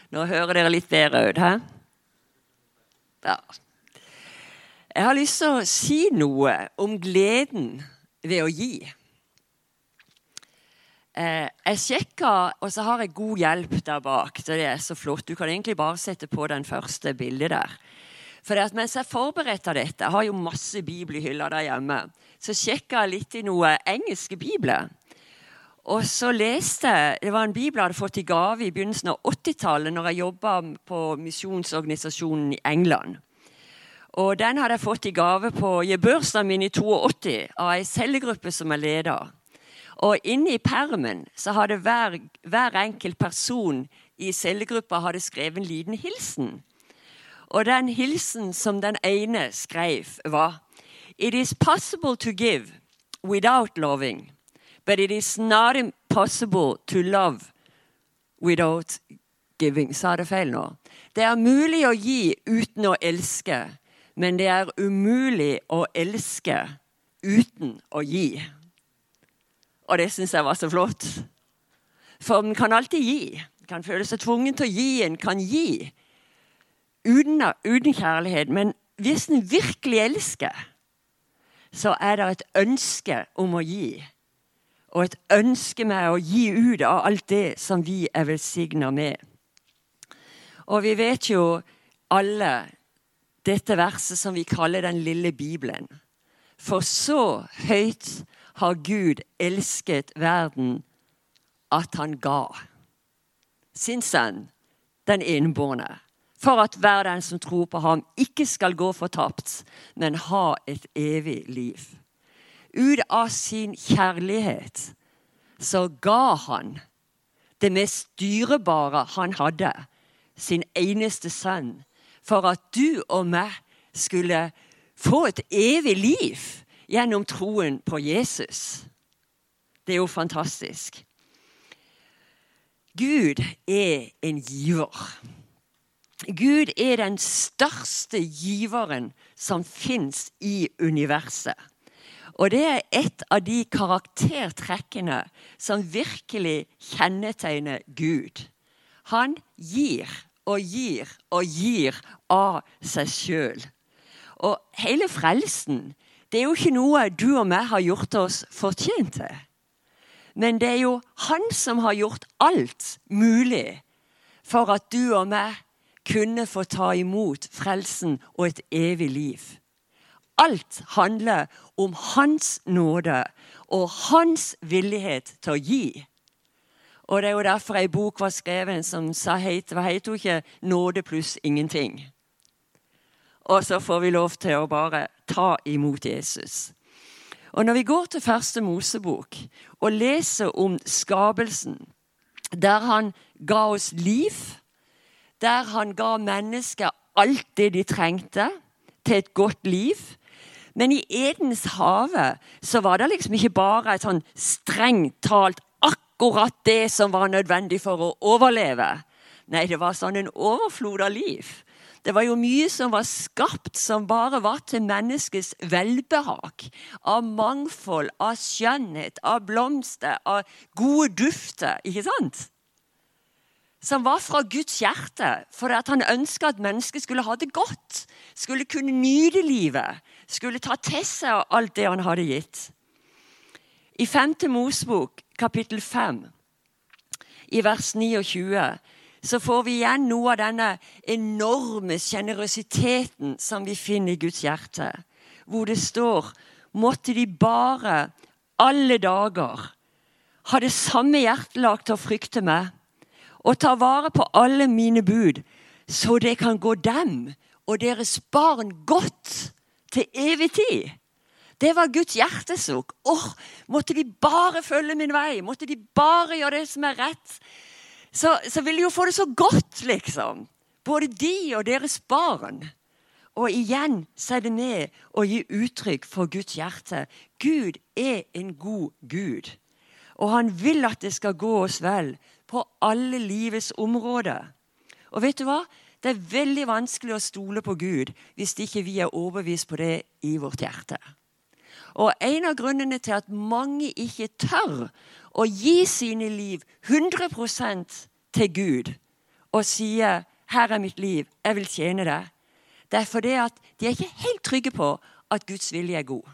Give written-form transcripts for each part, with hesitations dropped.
Nå hører dere litt bedre ut, hæ? Ja. Jeg har lyst til å si noe om gleden ved å gi. Jeg sjekket, og så har jeg god hjelp der bak, så det er så flott. Du kan egentlig bare sette på den første bildet der. For mens jeg forberedte dette, jeg har jo masse bibelhyller der hjemme, så sjekket jeg litt i noen engelske bibler. Og så leste jeg, det var en bibel jeg hadde fått i gave i begynnelsen av 80-tallet når jeg jobbet på misjonsorganisasjonen i England. Og den hadde jeg fått i gave på bursdagen min i 82 av en cellegruppe som jeg leder. Og inne i permen så hadde hver enkelt person i cellegruppa hadde skrevet en liten hilsen. Og den hilsen som den ene skrev var: "It is possible to give without loving, but it is not impossible to love without giving." Sa det feil nå? Det er mulig å gi uten å elske, men det er umulig å elske uten å gi. Og det synes jeg var så flott. For man kan alltid gi. Man kan føle seg tvungen til å gi. En kan gi uten kjærlighet. Men hvis en virkelig elsker, så er det et ønske om å gi. Og et ønske med å gi ut av alt det som vi er velsignet med. Og vi vet jo alle dette verset som vi kaller den lille Bibelen. For så høyt har Gud elsket verden at han ga sin sønn, den enbårne, for at hver den som tror på ham ikke skal gå fortapt, men ha et evig liv. Ut av sin kjærlighet så ga han det mest dyrebare han hadde, sin eneste sønn, for at du og meg skulle få et evig liv gjennom troen på Jesus. Det er jo fantastisk. Gud er en giver. Gud er den største giveren som finnes i universet. Og det er et av de karaktertrekkene som virkelig kjennetegner Gud. Han gir og gir og gir av seg selv. Og hele frelsen, det er jo ikke noe du og meg har gjort oss fortjent til. Men det er jo han som har gjort alt mulig for at du og meg kunne få ta imot frelsen og et evig liv. Alt handler om hans nåde og hans villighet til å gi. Og det er jo derfor en bok var skrevet som hva heter jo ikke nåde pluss ingenting. Og så får vi lov til å bare ta imot Jesus. Og når vi går til første Mosebok og leser om skapelsen, der han ga oss liv, der han ga mennesker alt det de trengte til et godt liv, men i Edens hage så var det liksom ikke bare et sånn strengt talt akkurat det som var nødvendig for å overleve. Nei, det var sånn en overflod av liv. Det var jo mye som var skapt som bare var til menneskets velbehag. Av mangfold, av skjønnhet, av blomster, av gode dufter, ikke sant? Som var fra Guds hjerte, for at han ønsket at mennesket skulle ha det godt, skulle kunne nyte livet, skulle ta til seg av alt det han hadde gitt. I 5. Mosebok, kapittel 5, i vers 29, så får vi igjen noe av denne enorme generøsiteten som vi finner i Guds hjerte, hvor det står: måtte de bare alle dager ha det samme hjertelag til å frykte meg, og ta vare på alle mine bud, så det kan gå dem og deres barn godt til evig tid. Det var Guds hjertesukk. Måtte de bare følge min vei, måtte de bare gjøre det som er rett, så vil de jo få det så godt, liksom. Både de og deres barn. Og igjen så er det med å gi uttrykk for Guds hjerte. Gud er en god Gud. Og han vil at det skal gå oss vel på alle livets områder. Og vet du hva? Det er veldig vanskelig å stole på Gud hvis ikke vi er overbevist på det i vårt hjerte. Og en av grunnene til at mange ikke tør å gi sine liv 100% til Gud og sier, her er mitt liv, jeg vil tjene det. Det er fordi at de er ikke helt trygge på at Guds vilje er god.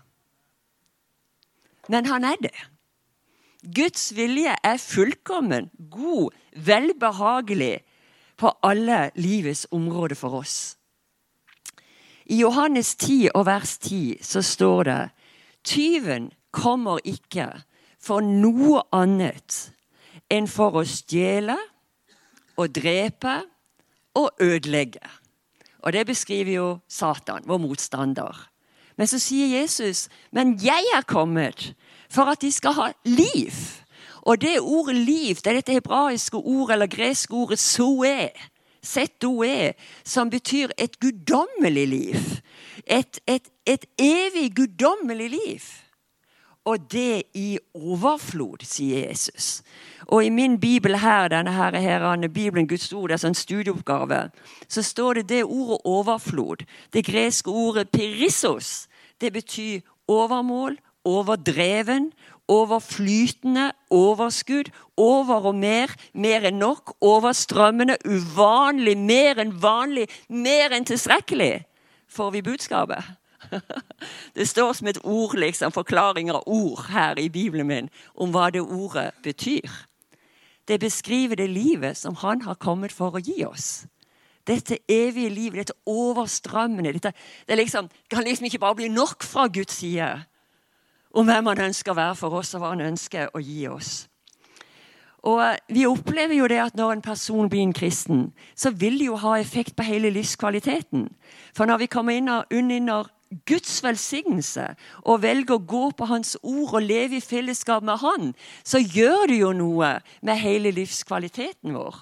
Men han er det. Guds vilje er fullkommen, god, velbehagelig på alle livets områder for oss. I Johannes 10 og vers 10 så står det, tyven kommer ikke for noe annet enn for å stjele og drepe og ødelegge. Og det beskriver jo Satan, vår motstander. Men så sier Jesus, men jeg er kommet for at de skal ha liv. Og det ordet liv, det er dette hebraiske ordet, eller greske ordet zoe, Z-O-E, som betyr et guddommelig liv. Et evig guddommelig liv. Og det i overflod, sier Jesus. Og i min bibel her, Bibelen Guds ord, det er en studieoppgave, så står det ordet overflod. Det greske ordet perissos, det betyr overmål, overdreven, overflytende, overskudd, over og mer enn nok, overstrømmende, uvanlig, mer enn vanlig, mer enn tilstrekkelig. Får vi budskapet? Det står som et ord, forklaring av ord her i Bibelen min, om hva det ordet betyr. Det beskriver det livet som han har kommet for å gi oss. Dette evige livet, dette overstrømmende, det kan ikke bare bli nok fra Guds side, om hvem han ønsker å være for oss, og hva han ønsker å gi oss. Og vi opplever jo det at når en person blir en kristen, så vil det jo ha effekt på hele livskvaliteten. For når vi kommer inn under Guds velsignelse, og velger å gå på hans ord og leve i fellesskap med han, så gjør det jo noe med hele livskvaliteten vår.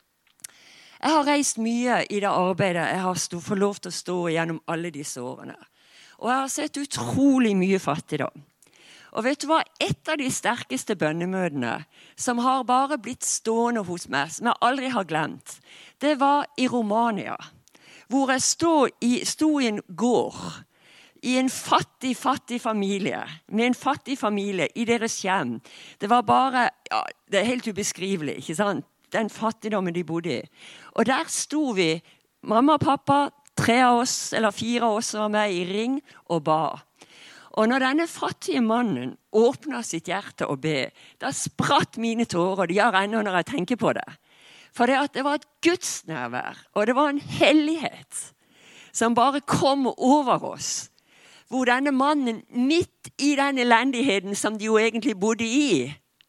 Jeg har reist mye i det arbeidet jeg har fått lov til å stå gjennom alle disse årene. Og jeg har sett utrolig mye fattigdom. Og vet du hva? Et av de sterkeste bønnemøtene som har bare blitt stående hos meg, som jeg aldri har glemt, det var i Romania, hvor jeg sto i en gård, i en fattig familie, med en fattig familie i deres hjem. Det var bare, det er helt ubeskrivelig, ikke sant? Den fattigdommen de bodde i. Og der sto vi, mamma og pappa, 3 av oss, eller 4 av oss var med i ring og ba. Og når denne fattige mannen åpnet sitt hjerte og be, da spratt mine tårer, og de gjør ennå når jeg tenker på det. For det var et Guds nærvær, og det var en hellighet som bare kom over oss. Hvor denne mannen, midt i den elendigheten som de jo egentlig bodde i,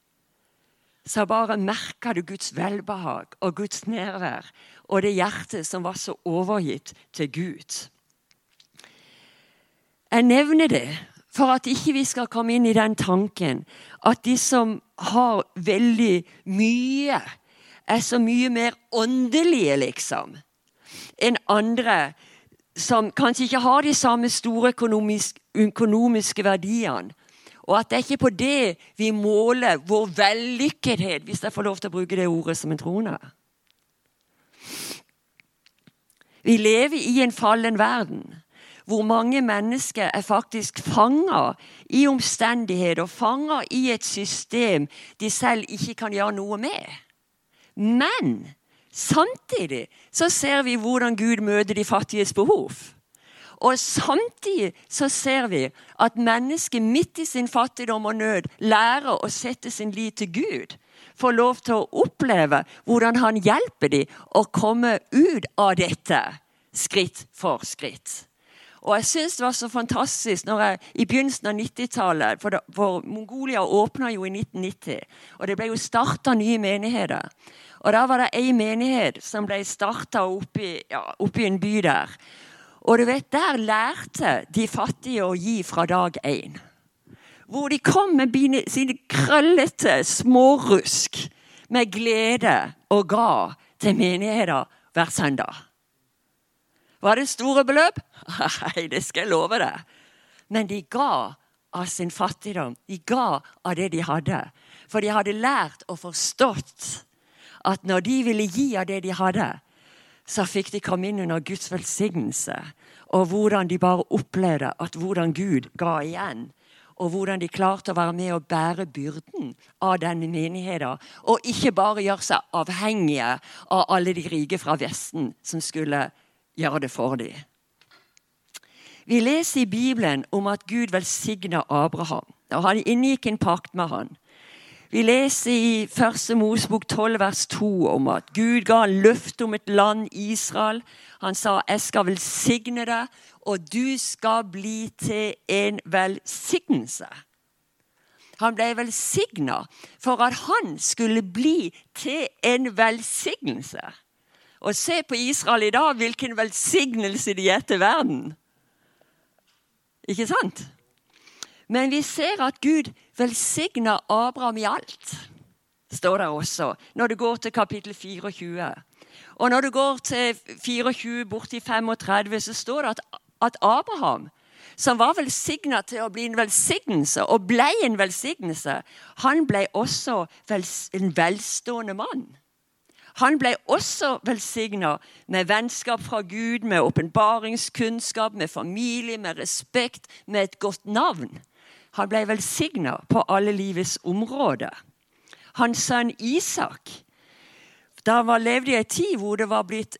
så bare merket du Guds velbehag og Guds nærvær, og det hjertet som var så overgitt til Gud. Jeg nevner det for at ikke vi skal komme inn i den tanken at de som har veldig mye, er så mye mer åndelige enn andre som kanskje ikke har de samme store økonomiske verdiene. Og at det er ikke på det vi måler vår vellykkethet, hvis jeg får lov til å bruke det ordet som en troende. Vi lever i en fallen verden, hvor mange mennesker er faktisk fanget i omstendigheter, og fanget i et system de selv ikke kan gjøre noe med. Men samtidig så ser vi hvordan Gud møter de fattiges behov. Og samtidig så ser vi at mennesket midt i sin fattigdom og nød lærer å sette sin lit til Gud. Får lov til å oppleve hvordan han hjelper dem å komme ut av dette skritt for skritt. Og jeg synes det var så fantastisk når jeg i begynnelsen av 90-tallet, for Mongolia åpnet jo i 1990, og det ble jo startet nye menigheter. Og da var det en menighet som ble startet oppe i en by der. Og du vet, der lærte de fattige å gi fra dag 1. Hvor de kom med sine krøllete smårusk med glede og ga til menigheter hver søndag. Var det store beløp? Nei, det skal jeg love deg. Men de ga av sin fattigdom. De ga av det de hadde. For de hadde lært og forstått at når de ville gi av det de hadde, så fikk de komme inn under Guds velsignelse. Og hvordan de bare opplevde at hvordan Gud ga igjen. og hvordan de klarte å være med og bære byrden av denne menigheten, og ikke bare gjøre seg avhengige av alle de rike fra Vesten som skulle gjøre det for dem. Vi leser i Bibelen om at Gud velsignet Abraham, og han inngikk en pakt med han. Vi leser i 1. Mosebok 12, vers 2 om at Gud ga løfte om et land, Israel. Han sa, jeg skal velsigne deg, og du skal bli til en velsignelse. Han ble velsignet for at han skulle bli til en velsignelse. Og se på Israel i dag, hvilken velsignelse de er til verden. Ikke sant? Men vi ser at Gud velsigner Abraham i alt, står der også, når du går til kapittel 24. Og når du går til 24 bort til 35, så står det at Abraham, som var velsignet til å bli en velsignelse, og ble en velsignelse, han ble også en velstående mann. Han ble også velsignet med vennskap fra Gud, med åpenbaringskunnskap, med familie, med respekt, med et godt navn. Han ble velsignet på alle livets områder. Hans sønn Isak, da han levde i en tid hvor det var blitt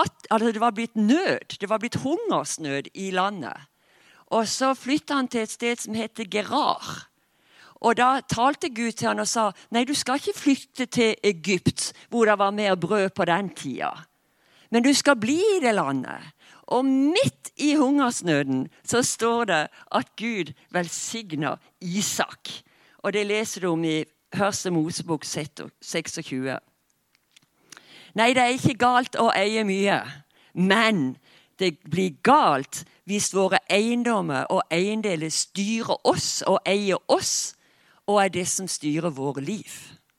nød, det var blitt hungersnød i landet. Og så flyttet han til et sted som heter Gerar. Og da talte Gud til han og sa, nei, du skal ikke flytte til Egypt, hvor det var mer brød på den tida. Men du skal bli i det landet. Og midt i hungersnøden så står det at Gud velsigner Isak. Og det leser du om i 1. Mosebok 26. Nei, det er ikke galt å eie mye, men det blir galt hvis våre eiendommer og eiendeler styrer oss og eier oss, og er det som styrer våre liv.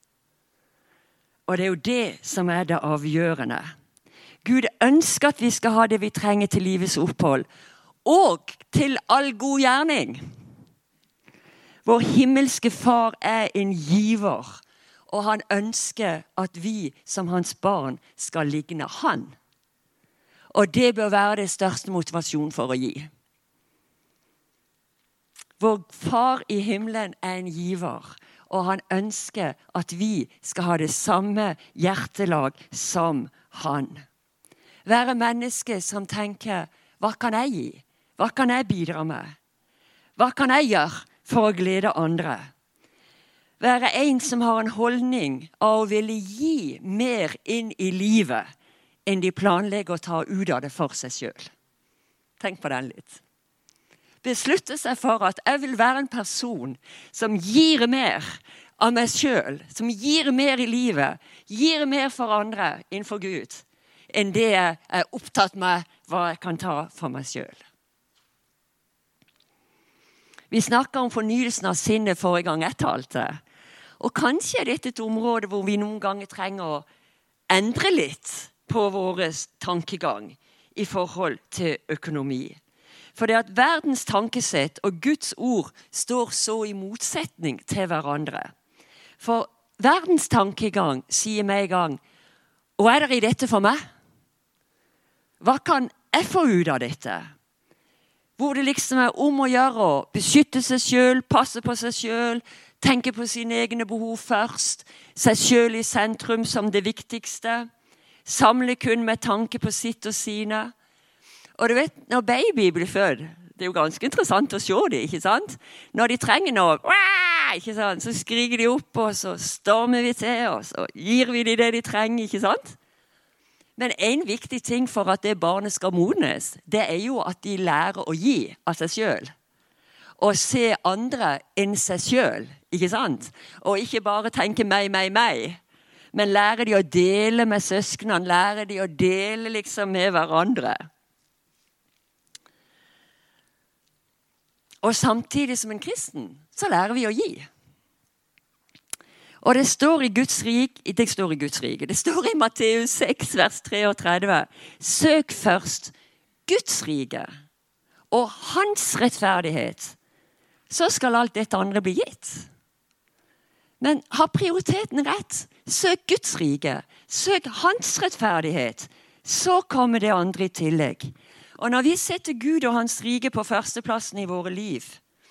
Og det er jo det som er det avgjørende. Gud ønsker at vi skal ha det vi trenger til livets opphold, og til all god gjerning. Vår himmelske far er en giver, og han ønsker at vi som hans barn skal ligne han. Og det bør være det største motivasjon for å gi. Vår far i himmelen er en giver, og han ønsker at vi skal ha det samme hjertelag som han. Være menneske som tenker, hva kan jeg gi? Hva kan jeg bidra med? Hva kan jeg gjøre for å glede andre? Være en som har en holdning av å ville gi mer inn i livet enn de planlegger å ta ut av det for seg selv. Tenk på den litt. Beslutte seg for at jeg vil være en person som gir mer av meg selv, som gir mer i livet, gir mer for andre innenfor Gud, enn det jeg er opptatt med hva jeg kan ta for meg selv. Vi snakket om fornyelsen av sinnet forrige gang jeg talte, og kanskje er dette et område hvor vi noen ganger trenger å endre litt på vår tankegang i forhold til økonomi. For det at verdens tankesett og Guds ord står så i motsetning til hverandre. For verdens tankegang sier meg en gang, hva er det i dette for meg? Hva kan jeg få ut av dette? Hvor det liksom er om å gjøre å beskytte seg selv, passe på seg selv, tenke på sine egne behov først, seg selv i sentrum som det viktigste, samle kun med tanke på sitt og sine. Og du vet, når baby blir født, det er jo ganske interessant å se det, ikke sant? Når de trenger noe, ikke sant? Så skriker de opp, og så stormer vi til, og så gir vi dem det de trenger, ikke sant? Men en viktig ting for at det barnet skal modnes, det er jo at de lærer å gi av seg selv. Og se andre enn seg selv, ikke sant? Og ikke bare tenke meg, men lærer de å dele med søsknene, lærer de å dele liksom med hverandre. Og samtidig som en kristen, så lærer vi å gi. Og det står i Guds rike, det står i Matteus 6, vers 33, søk først Guds rike og hans rettferdighet, så skal alt dette andre bli gitt. Men ha prioriteten rett. Søk Guds rike. Søk hans rettferdighet. Så kommer det andre i tillegg. Og når vi setter Gud og hans rike på førsteplassen i våre liv,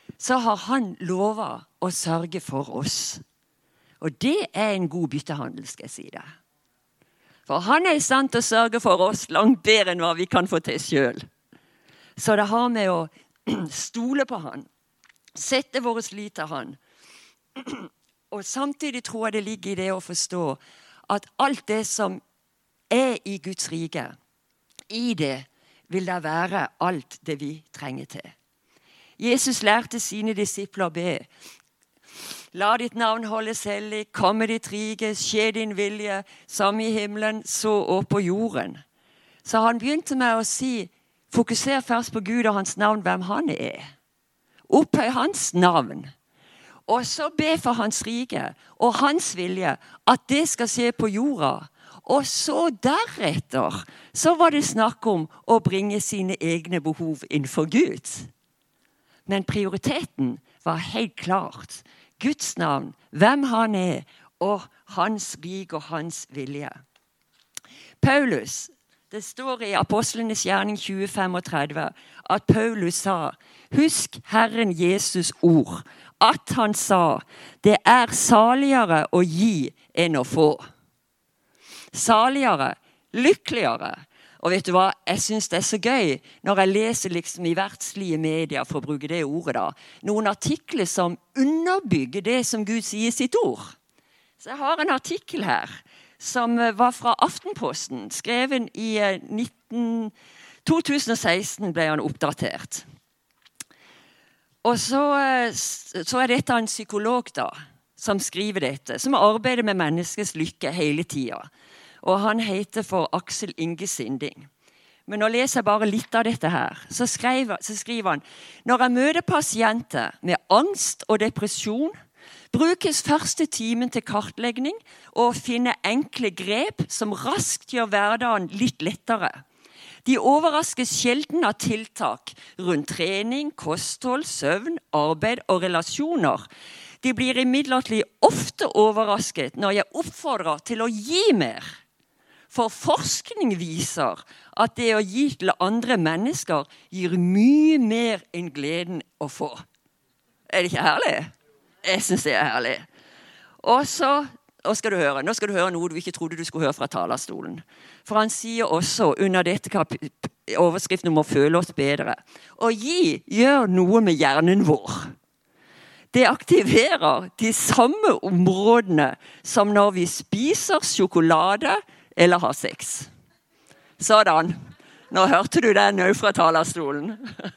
så har han lovet å sørge for oss. Og det en god byttehandel, skal jeg si det. For han i stand til å sørge for oss langt bedre enn hva vi kan få til selv. Så det har med å stole på han, sette våre lit til han. Og samtidig tror jeg det ligger i det å forstå at alt det som i Guds rike, i det vil det være alt det vi trenger til. Jesus lærte sine disipler å be. La ditt navn holdes hellig, komme ditt rike, skje din vilje, som i himmelen, så og på jorden. Så han begynte med å si, fokuser først på Gud og hans navn, hvem han Opphøy hans navn. Og så be for hans rike og hans vilje, at det skal skje på jorda. Og så deretter, så var det snakk om å bringe sine egne behov innenfor Gud. Men prioriteten var helt klart. Guds navn, hvem han og hans rike og hans vilje. Paulus, det står i Apostlenes gjerning 20:35, at Paulus sa, husk Herren Jesus ord, at han sa, det saligere å gi enn å få. Saligere, lykkeligere. Og vet du hva, jeg synes det så gøy når jeg leser liksom i verdslige medier, for å bruke det ordet da, noen artikler som underbygger det som Gud sier i sitt ord. Så jeg har en artikkel her, som var fra Aftenposten, skrevet i 2016 ble han oppdatert. Og så dette en psykolog da, som skriver dette, som arbeider med menneskets lykke hele tiden. Og han heter for Aksel Inge Sinding. Men nå leser jeg bare litt av dette her. Så skriver han, når jeg møter pasienter med angst og depresjon, brukes første timen til kartlegging og finne enkle grep som raskt gjør hverdagen litt lettere. De overraskes sjelden av tiltak rundt trening, kosthold, søvn, arbeid og relasjoner. De blir imidlertid ofte overrasket når jeg oppfordrer til å gi mer. For forskning viser at det å gi til andre mennesker gir mye mer enn gleden å få. Det ikke herlig? Jeg synes det herlig. Og så nå skal du høre noe du ikke trodde du skulle høre fra talerstolen. For han sier også under dette overskriften om å føle oss bedre. Å gi gjør noe med hjernen vår. Det aktiverer de samme områdene som når vi spiser sjokolade eller har sex. Sådan. Nå hørte du den nå fra talerstolen.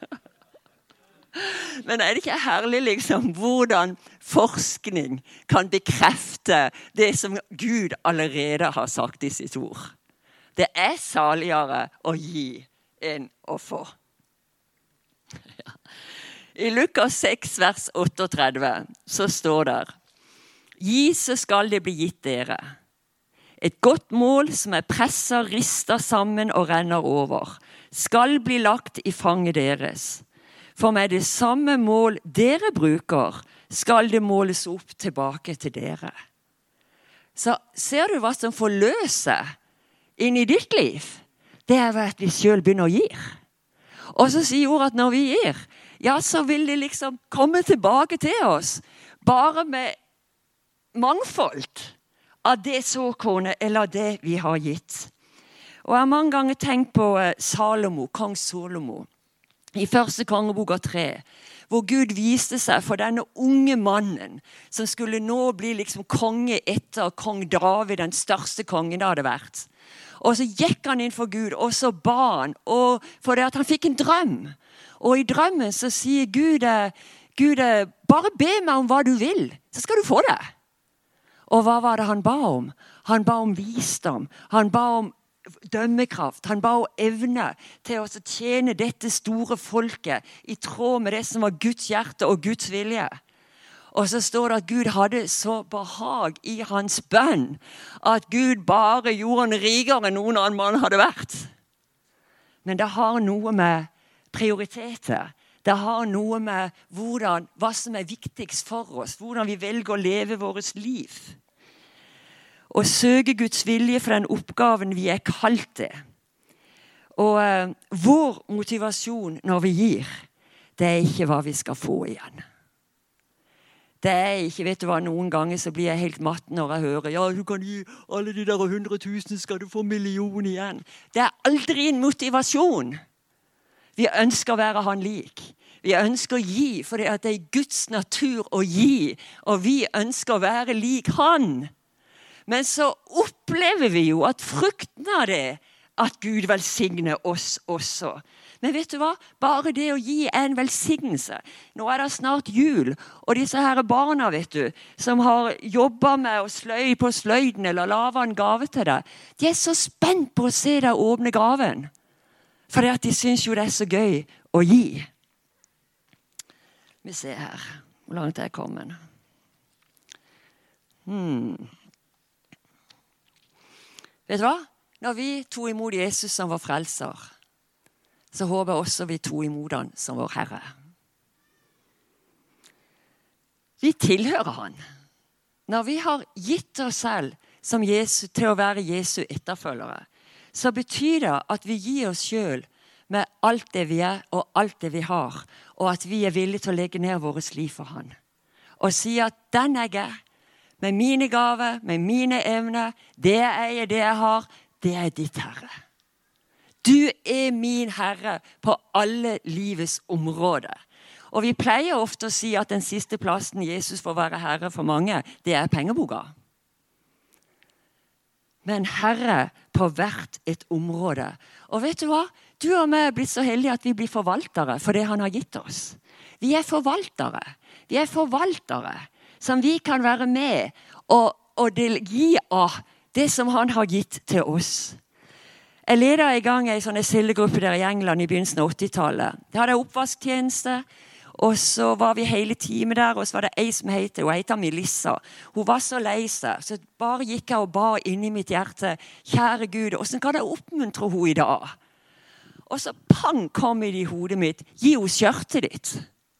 Men det ikke herlig liksom hvordan forskning kan bekrefte det som Gud allerede har sagt i sitt ord. Det saligere å gi enn å få. Ja. I Lukas 6, vers 38, så står det, gi så skal det bli gitt dere. Et godt mål som presset, ristet sammen og renner over, skal bli lagt i fanget deres. For med det samme mål dere bruker, skal det måles opp tilbake til dere. Så ser du hva som forløser inn i ditt liv? Det at vi selv begynner å gi. Og så sier ordet at når vi gir, ja, så vil det liksom komme tilbake til oss, bare med mangfold av det såkornet eller det vi har gitt. Og jeg har mange ganger tenkt på Salomo, kong Salomo, i første kongeboka 3, hvor Gud viste seg for denne unge mannen, som skulle nå bli liksom konge etter kong David, den største kongen det hadde vært. Og så gikk han inn for Gud, og så ba han, og for det at han fikk en drøm. Og i drømmen så sier Gud, bare be meg om hva du vil, så skal du få det. Og hva var det han ba om? Han ba om visdom, han ba om dømmekraft, han ba om evne til å tjene dette store folket i tråd med det som var Guds hjerte og Guds vilje. Og så står det at Gud hadde så behag i hans bønn, at Gud bare gjorde han rikere enn noen annen mann hadde vært. Men det har noe med prioriteter. Det har noe med hva som viktigst for oss, hvordan vi velger å leve vårt liv. Å søke Guds vilje for den oppgaven vi kalt det. Og vår motivasjon når vi gir, det er ikke hva vi skal få igjen. Det er ikke, vet du hva, noen ganger så blir jeg helt matt når jeg hører, ja, du kan gi alle de der 100 000, skal du få million igjen. Det er aldri en motivasjon. Vi ønsker å være han lik. Vi ønsker å gi, for det er Guds natur å gi, og vi ønsker å være lik han. Men så opplever vi jo at frukten av det, at Gud velsigner oss også. Men vet du hva? Bare det å gi er en velsignelse. Nå er det snart jul, og disse her barna, vet du, som har jobbet med å sløy på sløyden eller lave en gave til deg, de er så spent på å se deg åpne gaven. For de synes jo det er så gøy å gi. Vi ser her, hvor langt er jeg kommet. Vet du hva? Når vi tog imot Jesus som vår frelser, så håper jeg også vi tog imot han som vår Herre. Vi tilhører han. Når vi har gitt oss selv som Jesus, til å være Jesu etterfølgere, så betyr det at vi gir oss selv med alt det vi er og alt det vi har, og at vi er villige til å legge ned vårt liv for han. Og si at den jeg er, med mine gaver, med mine evner, det jeg eier, det jeg har, det er ditt Herre. Du er min Herre på alle livets områder. Og vi pleier ofte å si at den siste plassen Jesus får være Herre for mange, det er pengeboka. Men Herre på hvert et område. Og vet du hva? Du og meg er blitt så heldige at vi blir forvaltere for det han har gitt oss. Vi er forvaltere. Vi er forvaltere som vi kan være med og gi av det som han har gitt til oss. Jeg leder i gang en sånn cellegruppe der i England i begynnelsen av 80-tallet. Det hadde oppvasktjeneste, og så var vi hele teamet der, og så var det ei som heter Melissa. Hun var så lei seg, så bare gikk jeg og ba inn i mitt hjerte, kjære Gud, hvordan kan jeg oppmuntre henne i dag? Og så pang kom det i hodet mitt, gi henne skjørtet ditt.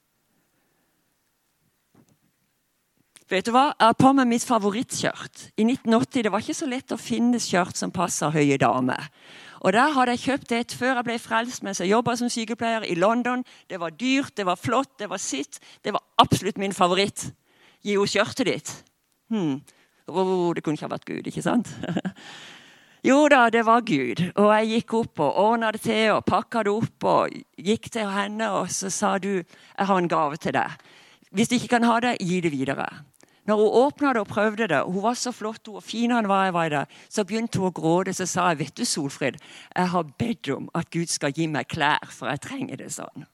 Vet du hva? Jeg har på meg mitt favorittskjørt. I 1980 det var ikke så lett å finne skjørt som passer høye damer. Og der hadde jeg kjøpt et før jeg ble frelst, mens jeg jobbet som sykepleier i London. Det var dyrt, det var flott, det var sitt. Det var absolutt min favoritt. Gi henne skjørtet ditt. Det kunne ikke ha vært Gud, ikke sant? Jo da, det var Gud. Og jeg gikk opp og ordnet det til og pakket det opp og gikk til henne, og så sa du, jeg har en gave til deg. Hvis du ikke kan ha det, gi det videre. Når hun åpnet det og prøvde det, og hun var så flott, og finere enn hva jeg var i det, så begynte hun å gråte, så sa jeg, vet du Solfrid, jeg har bedt om at Gud skal gi meg klær, for jeg trenger det sånn.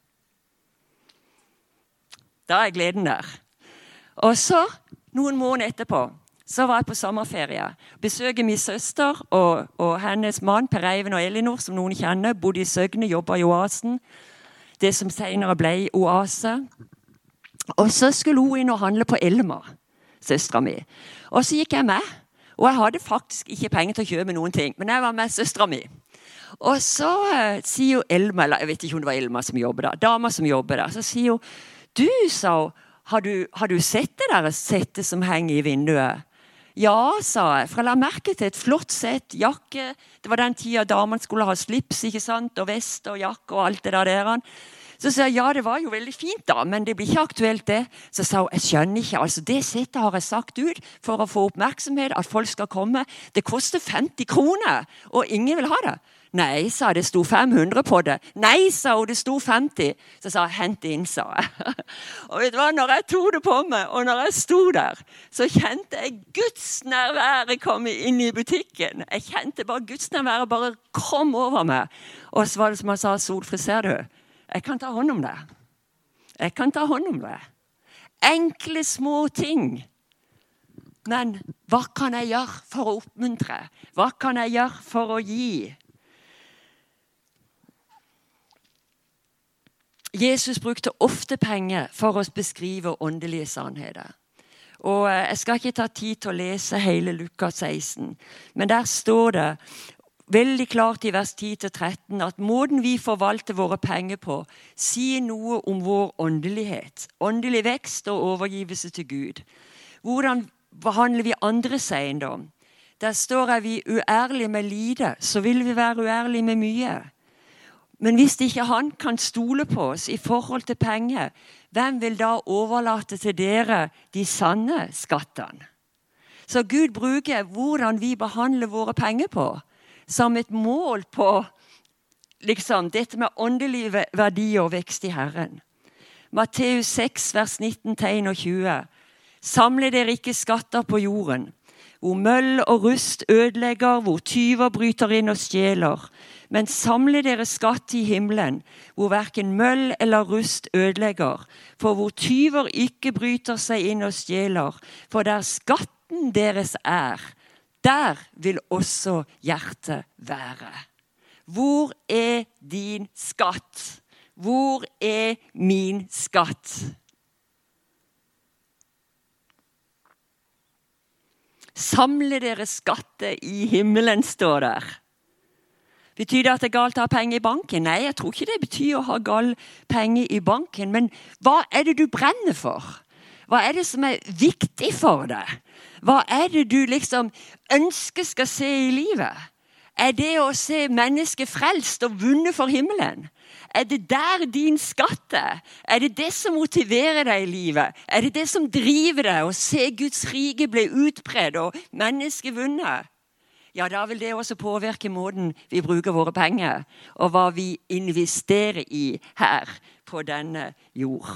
Da er gleden der. Og så, noen måneder etterpå, så var jeg på sommerferie. Besøkte min søster og hennes mann, Per Eivind og Elinor, som noen kjenner, bodde i Søgne, jobbet i Oasen. Det som senere ble Oase. Og så skulle hun inn og handle på Elma, søsteren min. Og så gikk jeg med, og jeg hadde faktisk ikke penger til å kjøpe noen ting, men jeg var med søsteren min. Og så sier hun Elma, eller jeg vet ikke om det var Elma som jobber der, dama som jobber der, så sier hun, du, sa hun, har du sett det der settet som henger i vinduet? Ja, sa jeg, for jeg la merke til et flott sett, jakke, det var den tida damen skulle ha slips, ikke sant, og vest og jakke og alt det der. Så sa jeg, ja, det var jo veldig fint da, men det blir ikke aktuelt det. Så sa hun, jeg skjønner ikke, altså det settet har jeg sagt ut for å få oppmerksomhet, at folk skal komme. Det koster 50 kroner, og ingen vil ha det. Nei, sa jeg, det sto 500 på det. Nei, sa hun, det sto 50. Så sa jeg, hent inn, sa jeg. Og vet du hva, når jeg tog det på meg, og når jeg sto der, så kjente jeg Guds nærvære komme inn i butikken. Jeg kjente bare Guds nærvære bare kom over meg. Og så var det som han sa, Solfrid, ser du? Jeg kan ta hånd om det. Jeg kan ta hånd om det. Enkle små ting. Men hva kan jeg gjøre for å oppmuntre? Hva kan jeg gjøre for å gi? Jesus brukte ofte penger for å beskrive åndelige sannheter. Og jeg skal ikke ta tid til å lese hele Lukas 16, men der står det veldig klart i vers 10-13 at måten vi forvalter våre penger på sier noe om vår åndelighet, åndelig vekst og overgivelse til Gud. Hvordan behandler vi andres eiendom? Der står at vi uærlige med lite, så vil vi være uærlige med mye. Men hvis ikke han kan stole på oss i forhold til penger, hvem vil da overlate til dere de sanne skattene? Så Gud bruker hvordan vi behandler våre penger på, som et mål på dette med åndelige verdier og vekst i Herren. Matteus 6, vers 19-21. Samle dere ikke skatter på jorden, hvor møll og rust ødelegger, hvor tyver bryter inn og stjeler. Men samle dere skatt i himmelen, hvor hverken møll eller rust ødelegger. For hvor tyver ikke bryter seg inn og stjeler, for der skatten deres der vil også hjertet være. Hvor din skatt? Hvor min skatt? Samle dere skatter i himmelen, står der. Betyr det at det er galt å ha penger i banken? Nei, jeg tror ikke det betyr å ha galt penger i banken. Men hva er det du brenner for? Hva er det som er viktig for deg? Hva er det du ønsker skal se i livet? Er det å se mennesket frelst og vunnet for himmelen? Er det der din skatt er? Er det det som motiverer deg i livet? Er det det som driver deg å se Guds rike bli utbredt og mennesket vunnet? Ja, da vil det også påvirke måten vi bruker våre penger, og hva vi investerer i her på denne jord.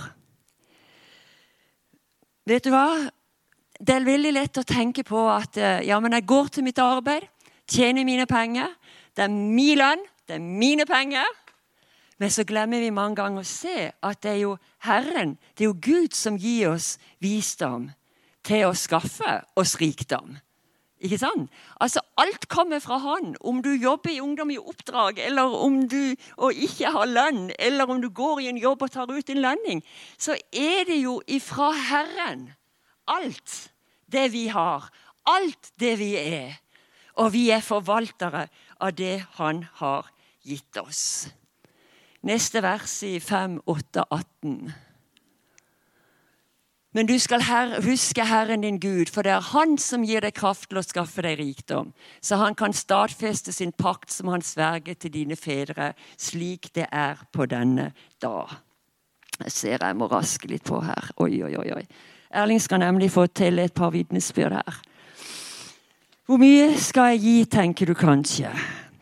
Vet du hva? Det er veldig lett å tenke på at men jeg går til mitt arbeid, tjener mine penger, det er min lønn, det er mine penger. Men så glemmer vi mange ganger å se at det er jo Herren, det er jo Gud som gir oss visdom til å skaffe oss rikdom. Ikke sant? Altså alt kommer fra han. Om du jobber i ungdom i oppdrag, eller om du ikke har lønn, eller om du går i en jobb og tar ut en lønning, så er det jo ifra Herren. Alt det vi har, alt det vi er. Og vi er forvaltere av det han har gitt oss. Neste vers i 5, 8, 18. Men du skal huske Herren din Gud, for det er han som gir deg kraft til å skaffe deg rikdom, så han kan stadfeste sin pakt som han sverger til dine fedre, slik det er på denne dag. Jeg ser jeg må raske litt på her. Oi. Erling skal nemlig få til et par vitnesbyrd her. Hvor mye skal jeg gi, tenker du kanskje?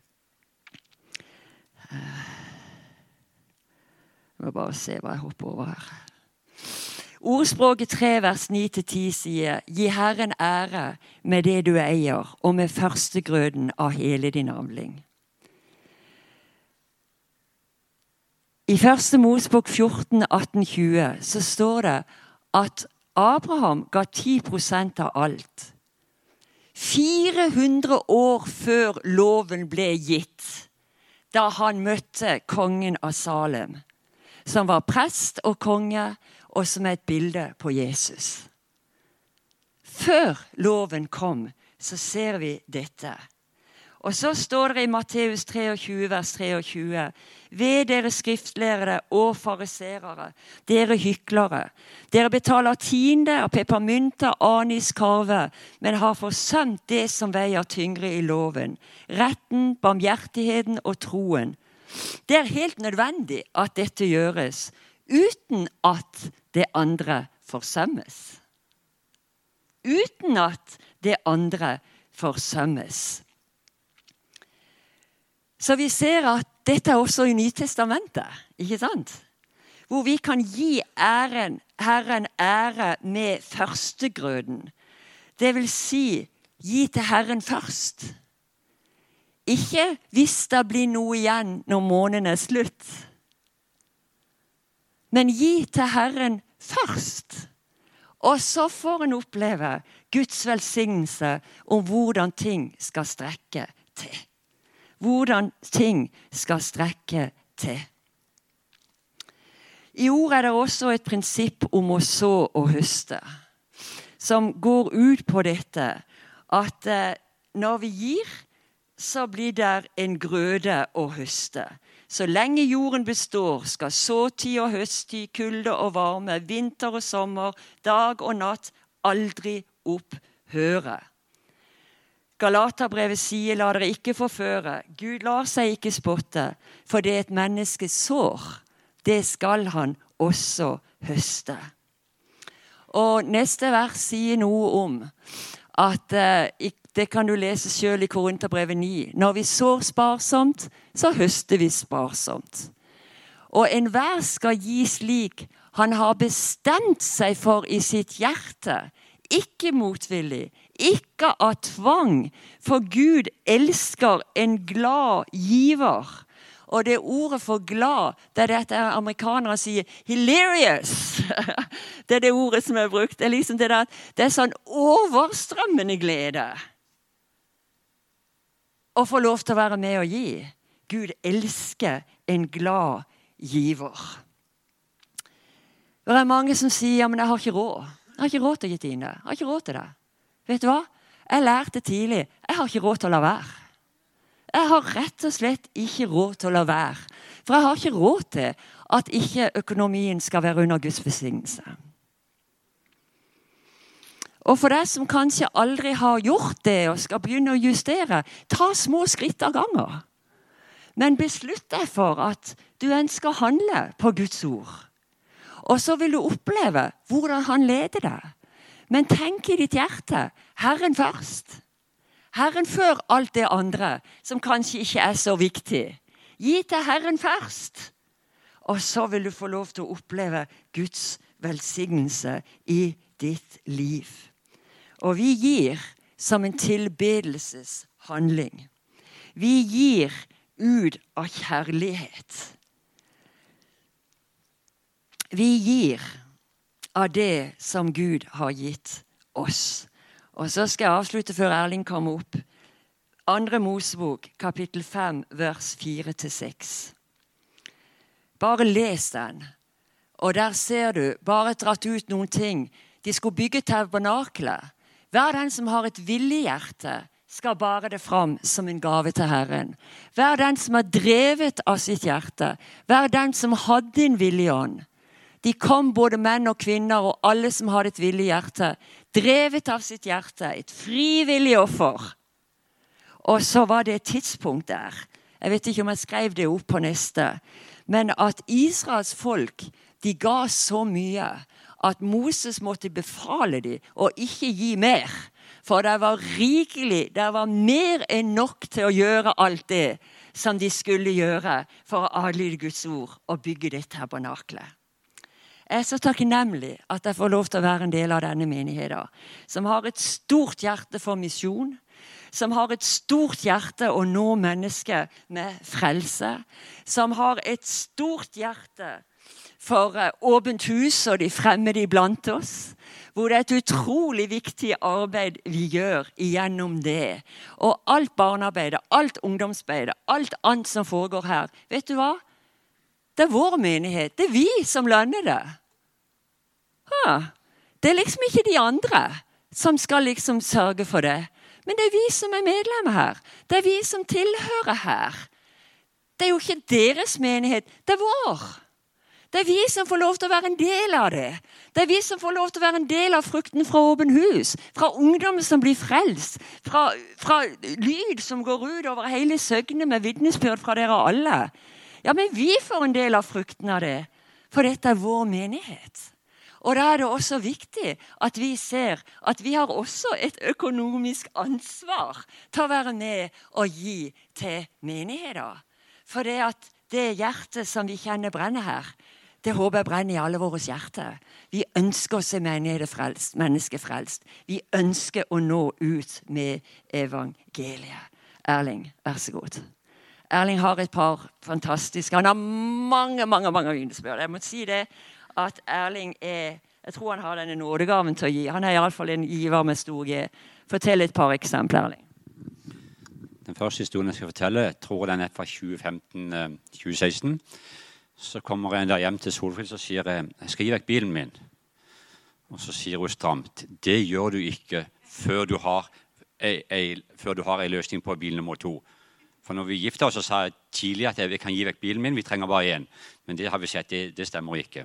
Jeg må bare se hva jeg hopper over her. Ordspråket 3, vers 9-10 sier, gi Herren ære med det du eier, og med førstegrøden av hele din avling. I 1. Mosebok 14, 18-20 så står det at Abraham ga 10% av alt. 400 år før loven ble gitt, da han møtte kongen av Salem, som var prest og konge, og som er et bilde på Jesus. Før loven kom, så ser vi dette. Og så står det i Matteus 23, vers 23, ved dere skriftlærere og fariserere, dere hyklere, dere betaler tiende av peppermynter, anis, karve, men har forsømt det som veier tyngre i loven, retten, barmhjertigheten og troen. Det er helt nødvendig at dette gjøres, uten at det andre forsømmes. Uten at det andre forsømmes. Så vi ser at dette er også i Nytestamentet, ikke sant? Hvor vi kan gi Herren ære med førstegrøden. Det vil si, gi til Herren først. Ikke hvis det blir noe igjen når måneden er slutt. Men gi til Herren først. Og så får en oppleve Guds velsignelse om hvordan ting skal strekke til. Hvordan ting skal strekke til. I ord er det også et prinsipp om å så og høste, som går ut på dette, at når vi gir, så blir det en grøde å høste. Så lenge jorden består, skal såtid og høsttid, kulde og varme, vinter og sommer, dag og natt aldri opphøre. Galaterbrevet sier, la dere ikke forføre. Gud lar seg ikke spotte, for det et menneske sår, det skal han også høste. Og neste vers sier noe om at, det kan du lese selv i Korinterbrevet 9, når vi sår sparsomt, så høster vi sparsomt. Og enhver skal gi slik han har bestemt seg for i sitt hjerte, ikke motvillig, ikke av tvang, for Gud elsker en glad giver. Og det ordet for glad, det er dette amerikanere sier, hilarious. Det er det ordet som er brukt. Det er liksom det der, det er sånn overstrømmende glede. Å få lov til å være med og gi. Gud elsker en glad giver. Det er mange som sier, ja, men jeg har ikke råd. Jeg har ikke råd til å gi Tine. Jeg har ikke råd til det. Vet du hva? Jeg lærte tidlig, jeg har ikke råd til å la være. Jeg har rett og slett ikke råd til å la være. For jeg har ikke råd til at ikke økonomien skal være under Guds velsignelse. Og for deg som kanskje aldri har gjort det og skal begynne å justere, ta små skritt av ganger. Men beslutt deg for at du ønsker å handle på Guds ord. Og så vil du oppleve hvordan han leder deg. Men tenk i ditt hjerte, Herren først. Herren før alt det andre som kanskje ikke er så viktig. Gi til Herren først. Og så vil du få lov til å oppleve Guds velsignelse i ditt liv. Og vi gir som en tilbedelseshandling. Vi gir ut av kjærlighet. Vi gir av det som Gud har gitt oss. Og så skal jeg avslutte før Erling kommer opp. 2. Mosebok, kapittel 5, vers 4-6. Bare les den. Og der ser du, bare dratt ut noen ting. De skulle bygge tabernaklet. Hver den som har et villig hjerte, skal bære det fram som en gave til Herren. Hver den som er drevet av sitt hjerte. Hver den som hadde en villig ånd. De kom både menn og kvinner og alle som hadde et villig hjerte, drevet av sitt hjerte, et frivillig offer. Og så var det et tidspunkt der, jeg vet ikke om jeg skrev det opp på neste, men at Israels folk, de ga så mye at Moses måtte befale dem å ikke gi mer. For det var rikelig, det var mer enn nok til å gjøre alt det som de skulle gjøre for å adlyde Guds ord og bygge det tabernaklet. Jeg er så takknemlig at jeg får lov til å være en del av denne menigheten, som har et stort hjerte for misjon, som har et stort hjerte å nå mennesker med frelse, som har et stort hjerte for åpent hus og de fremmede iblant oss, hvor det er et utrolig viktig arbeid vi gjør igjennom det. Og alt barnearbeidet, alt ungdomsarbeidet, alt annet som foregår her, vet du hva? Det er vår menighet, det er vi som lønner det. Det er liksom ikke de andre som skal liksom sørge for det. Men det er vi som er medlemmer her. Det er vi som tilhører her. Det er jo ikke deres menighet, det er vår. Det er vi som får lov til å være en del av det. Det er vi som får lov til å være en del av frukten fra åpen hus, fra ungdom som blir frelst, fra lyd som går ut over hele søgnet med vitnesbyrd fra dere alle. Ja, men vi får en del av frukten av det, for dette er vår menighet. Og da er det også viktig at vi ser at vi har også et økonomisk ansvar til å være med og gi til menigheter. For det at det hjertet som vi kjenner brenner her, det håper jeg brenner i alle våre hjerter. Vi ønsker å se menigheter frelst, mennesker frelst. Vi ønsker å nå ut med evangeliet. Erling, vær så god. Erling har et par fantastiske, han har mange vitnesbyrd. Jeg må si det, at Erling jeg tror han har denne nådegaven til å gi. Han er i alle fall en giver med stor G. Fortell et par eksempler, Erling. Den første historien jeg skal fortelle, jeg tror den er fra 2015-2016. Så kommer jeg der hjem til Solfrid og sier jeg skal gi vekk bilen min. Og så sier hun stramt, det gjør du ikke før du har en løsning på bil nummer 2. For når vi giftet oss, så sa jeg tidlig at jeg kan gi vekk bilen min, vi trenger bare en. Men det har vi sett, det stemmer ikke.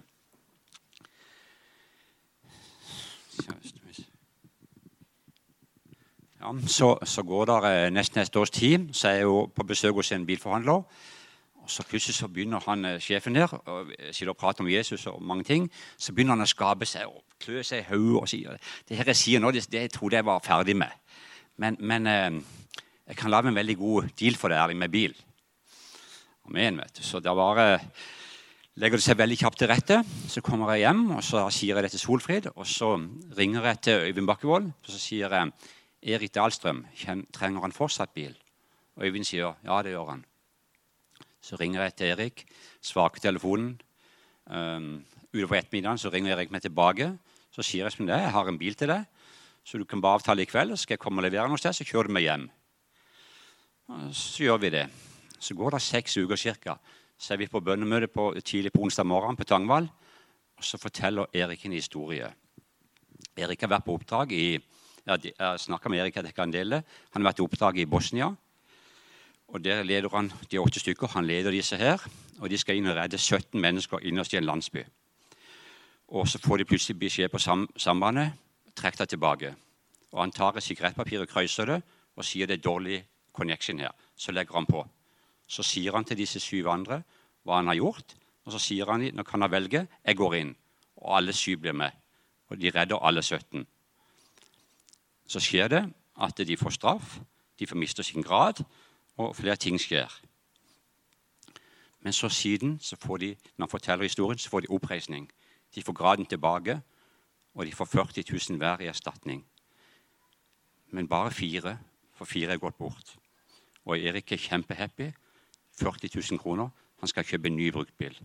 Ja, så går det nesten et års tid, så er jeg jo på besøk hos en bilforhandler. Og så plutselig så begynner han, sjefen der, og sitter og prater om Jesus og mange ting. Så begynner han å skape seg og klø seg i hodet og sier det her jeg sier nå, det trodde jeg var ferdig med. Men jeg kan lage en veldig god deal for deg med bil. Amen, vet du. Så da legger det seg veldig kjapt til rette. Så kommer jeg hjem, og så sier jeg det til Solfrid. Og så ringer jeg til Øyvind Bakkevold, og så sier jeg Erik Dahlstrøm, trenger han fortsatt bil? Og Øyvind sier ja, det gjør han. Så ringer jeg til Erik, svarer på telefonen. Utover ettermiddagen så ringer Erik meg tilbake. Så sier jeg som det, jeg har en bil til deg, så du kan bare avtale i kveld, så skal jeg komme og levere noe sted, så kjører du meg hjem. Så gjør vi det. Så går det 6 uker cirka. Så er vi på bønnemøte tidlig på onsdag morgen på Tangvall, og så forteller Erik en historie. Erik har vært på oppdrag jeg snakket med Erik, jeg kan dele. Han har vært på oppdrag i Bosnia, og der leder han de 8 stykker. Han leder disse her, og de skal inn og redde 17 mennesker innerst i en landsby. Og så får de plutselig beskjed på sambandet, trekk deg tilbake. Og han tar et sigarettpapir og krøyser det, og sier det er dårlig connection her. Så legger han på. Så sier han til disse 7 andre hva han har gjort, og så sier han, nå kan han velge, jeg går inn. Og alle 7 blir med, og de redder alle 17. Så skjer det at de får straff, de får miste sin grad, og flere ting skjer. Men så siden, når han forteller historien, så får de oppreisning. De får graden tilbake, og de får 40 000 hver i erstatning. Men bare 4, for 4 er gått bort. Og Erik er kjempehappy. 40 000 kroner. Han skal kjøpe en ny bruktbil.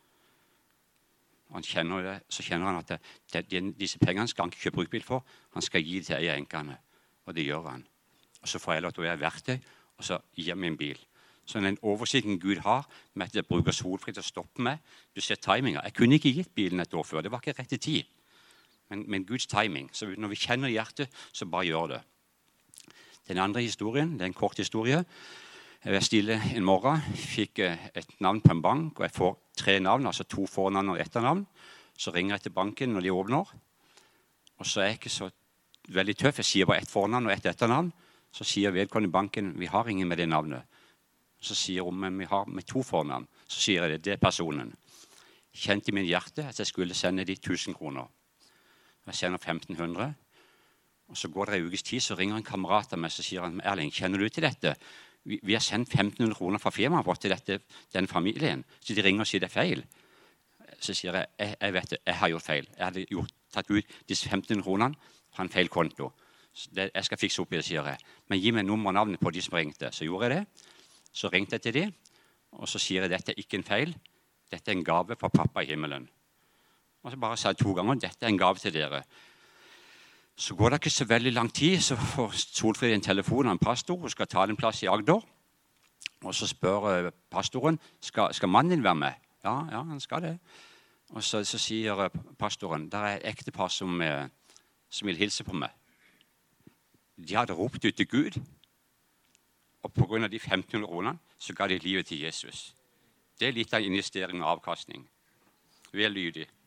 Så kjenner han at disse pengene skal han ikke kjøpe bruktbil for. Han skal gi det til en av enkene. Og det gjør han. Og så får jeg lov til å være verktøy, og så gir meg en bil. Så den oversikten Gud har med at jeg bruker Solfrid til å stoppe meg. Du ser timinga. Jeg kunne ikke gitt bilen et år før. Det var ikke rett tid. Men Guds timing. Så når vi kjenner hjertet, så bare gjør det. Den andre historien, det er en kort historie. Jeg var stille en morgen, fikk et navn på en bank, og jeg får 3 navn, altså 2 fornavn og etternavn. Så ringer jeg til banken når de åpner. Og så er jeg ikke så veldig tøff. Jeg sier bare 1 fornavn og 1 etternavn. Så sier vedkommende i banken, vi har ingen med det navnet. Så sier hun, men vi har med 2 fornavn. Så sier jeg det er personen. Kjente i min hjerte at jeg skulle sende de 1000 kroner. Jeg sender 1500. Og så går det en ukes tid, så ringer en kamerat av meg, så sier han, Erling, kjenner du til dette? Vi har sendt 1500 kroner fra firmaet vårt til den familien. Så de ringer og sier det er feil. Så sier jeg vet det, jeg har gjort feil. Jeg hadde tatt ut disse 1500 kronene fra en feil konto. Jeg skal fikse opp i det, sier jeg. Men gi meg nummer og navnet på de som ringte. Så gjorde jeg det. Så ringte jeg til de, og så sier jeg dette er ikke en feil. Dette er en gave fra pappa i himmelen. Og så bare sa jeg 2 ganger, dette er en gave til dere. Så går det ikke så veldig lang tid, så får Solfrid en telefon av en pastor, hun skal ta en plass i Agder. Og så spør pastoren, skal mannen din være med? Ja, han skal det. Og så sier pastoren, der er et ektepar som vil hilse på meg. De hadde ropt ut til Gud, og på grunn av de 1500 kronene, så ga de livet til Jesus. Det er litt av investering og avkastning. Vel lydig.